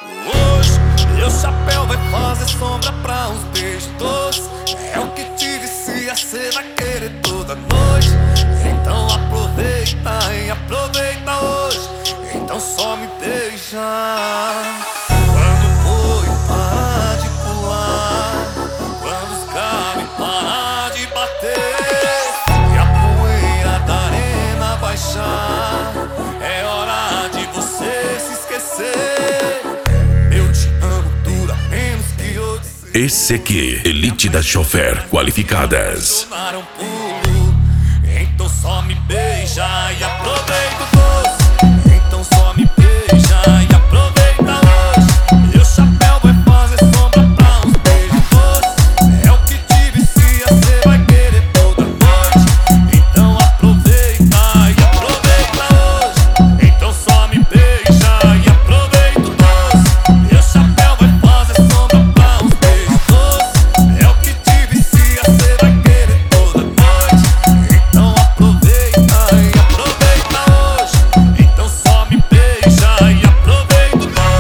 Hoje, meu chapéu vai fazer sombra pra uns beijos doces. É o que te vicia, cê vai querer toda noite. Então aproveita e aproveita hoje. Então só me beija. Quando o boi parar de pular, quando os graves parar de bater e a poeira da arena baixar, é hora de você se esquecer. Eu te amo, dura menos que eu dizer. Esse aqui, Elite das Chofer Qualificadas. Tomar um pulo, então só me beija e aproveita o doce. Então só me beija e aproveita hoje. Meu chapéu vai fazer sombra pra uns beijos doces. É o que te vicia, cê vai querer toda noite. Então aproveita e aproveita hoje. Então só me beija e aproveita o doce. Meu chapéu vai fazer sombra pra uns beijos doces. É o que te vicia, cê vai querer toda noite. Então aproveita e aproveita hoje. Então só me beija e aproveita o doce.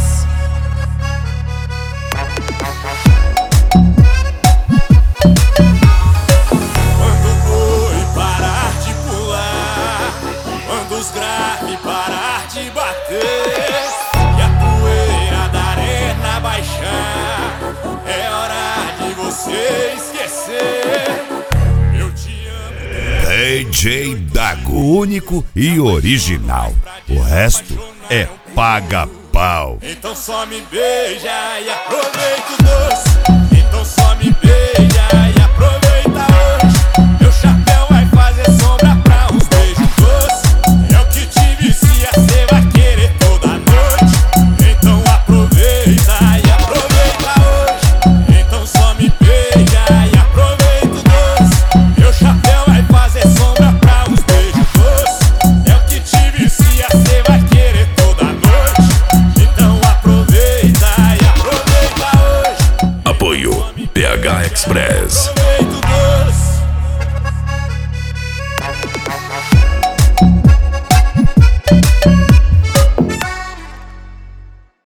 Quando o boi parar de pular, quando os graves parar de bater e a poeira da arena baixar, é hora de você esquecer. Eu te amo. DJ Dago, único e original. O resto é paga-pau. Então só me beija e aproveita o doce.